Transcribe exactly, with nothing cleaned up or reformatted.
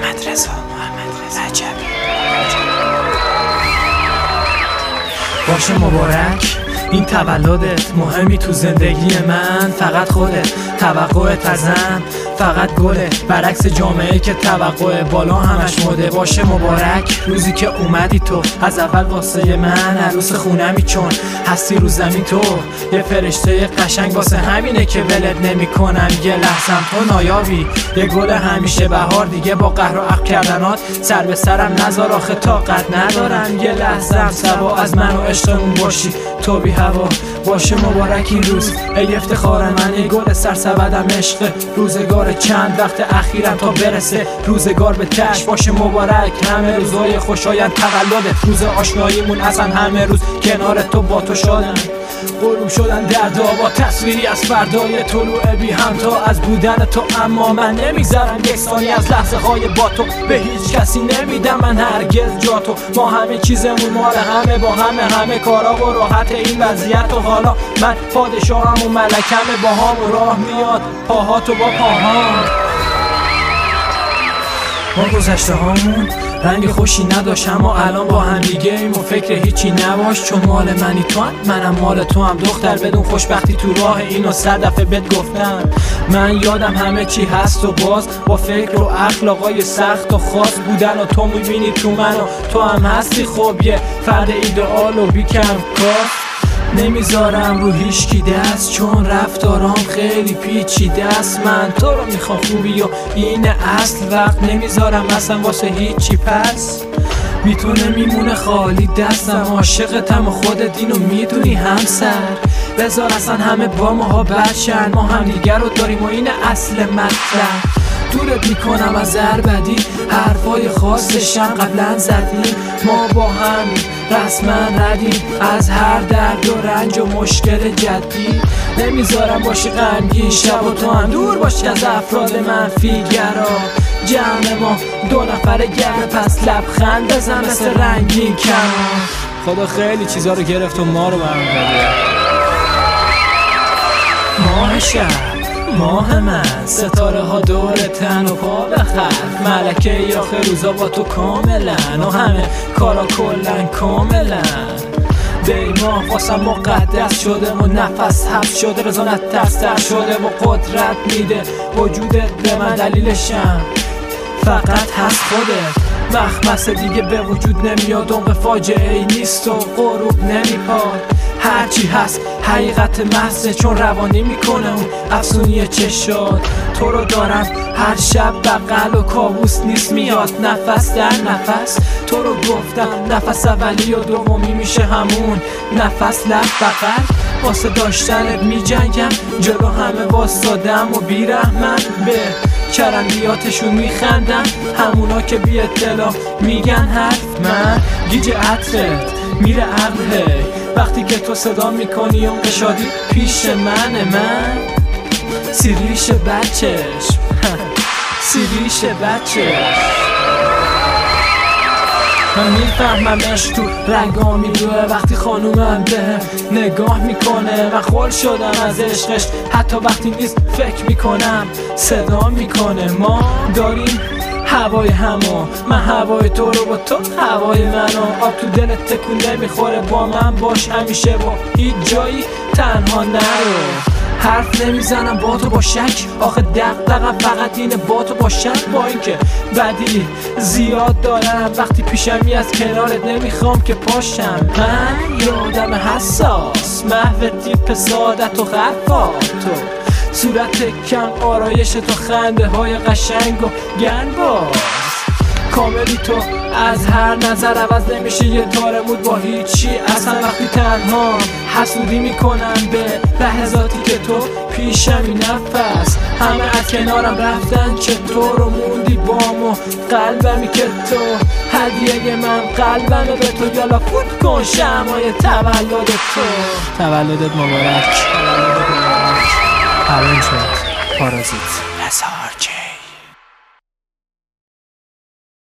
محمد رضا رجبی. باشه مبارک این تولدت، مهمی تو زندگی من فقط خودت. توقعت ازم فقط گله، برعکس جامعه که توقع بالا همش مده. باشه مبارک روزی که اومدی تو، از اول واسه من عروس خونمی، چون هستی رو زمین تو یه فرشته قشنگ. واسه همینه که ولت نمی کنم یه لحظم تو نایابی. یه گل همیشه بهار دیگه با قهر و عقل کردنات سر به سرم نذار، آخه طاقت ندارم یه لحظم سبا از من و عشقمون باشی تو بی هوا. باشه مبارک این روز ای افتخار من، ای گل سرسبدم عشق روزگار چند وقت اخیرم تا برسه روزگار به تش. باشه مبارک همه روزای خوشایند تولدت، روز آشناییمون اصلا همه روز کنار تو با تو شدن غروب شدن در با تصویری از فردای طلوع بی همتا از بودن تو. اما من نمیذارم یک ثانیه از لحظه های با تو به هیچ کسی نمیدم من هرگز جا تو. ما همه چیزمون مال همه با همه، همه کارا و راحت این وضعیت. و حالا من پادشاهم و ملکمه، با هم راه میاد پاهاتو با پاهام. ما گذشته هامون رنگ خوشی نداشت، اما الان با هم دیگه ایم و فکر هیچی نباش، چون مال منی تو هم منم مال تو هم. دختر بدون خوشبختی تو راه اینو صد دفعه بهت گفتم. من یادم همه چی هست و باز با فکر و اخلاقای سخت و خاص بودن و تو میبینی تو من و تو هم هستی. خب یه فرد ایدئال و بیکم کاس نمیذارم رو هیچکی دست، چون رفتارام خیلی پیچیده است. من تو رو میخوام خوبی و این اصل، وقت نمیذارم اصلا واسه هیچی. پس میتونه میمونه خالی دستم، عاشقتم و خودت اینو میدونی همسر. بذار اصلا همه با ماها بچن، ما هم دیگر رو داریم و این اصل مطلب. دورت میکنم از هر بدی، حرفای خاصشم قبلا زدیم. ما با هم رسما ردیم از هر درد و رنج و مشکل جدی. نمیذارم باشی غمگین شب و تو هم دور باشی از افراد منفی گرا. جمع ما دو نفر گرم، پس لبخند بزن مثل رنگین کمان. خدا خیلی چیزا رو گرفت و ما رو برمی داده. ماه شب ماه من، ستاره ها دور تن و پا بخر، ملکه ای آخر روزا با تو کاملا و همه کارا کلن کاملا. دی ماه واسم مقدس شده و نفس حبس شده، رزانت تستر شده و قدرت میده وجودت به من. دلیلشم فقط هست خودت، مخمسه دیگه به وجود نمیاد، عمق فاجعه ای نیست و غروب نمیپاد. هرچی هست حقیقت محضه، چون روانی میکنه اون افسونی چشات. تو رو دارم هر شب بغل و کابوس نیست میاد نفس در نفس. تو رو گفتم نفس اولی و دومی میشه همون نفس لب بغل. واسه داشتنت میجنگم جلو همه واسادم و بیرحمن به چرندیاتشون میخندم، همونا که بی اطلاع میگن حرف. من گیج عطرت میره عقله وقتی که تو صدا میکنی اون شادی پیش منه. من سیریش بچش سیریش بچش من میفهمم عشق تو رنگا میدوه وقتی خانومم به نگاه میکنه. من خول شدم از عشقش حتی وقتی نیست فکر میکنم صدا میکنه. ما داریم هوای همو، من هوای تو رو با تو هوای منو. آب تو دلت تکون نمیخوره با من باش همیشه، با هیچ جایی تنها نرو. حرف نمیزنم با تو با شک، آخه دغدغم فقط اینه با تو باشم. با اینکه بدی زیاد دارم وقتی پیشمی از کنارت نمیخوام که پاشم. من یه آدم حساس، محو تیپ سعادت و خرفات تو، صورت کم آرایش تو، خنده های قشنگ و گنباز. کاملی تو از هر نظر عوض نمیشه یه تارمود با هیچی اصلا. وقتی تنها حسودی میکنم به لحظاتی که تو پیشمی نفس. همه از کنارم رفتن چطور و موندی بام و قلبمی که تو هدیه من قلبمه به تو. یالا فوت کن شمعای تولد تو. تولدت مبارک. تولدت مبارک. پرنج پارازیت رضا.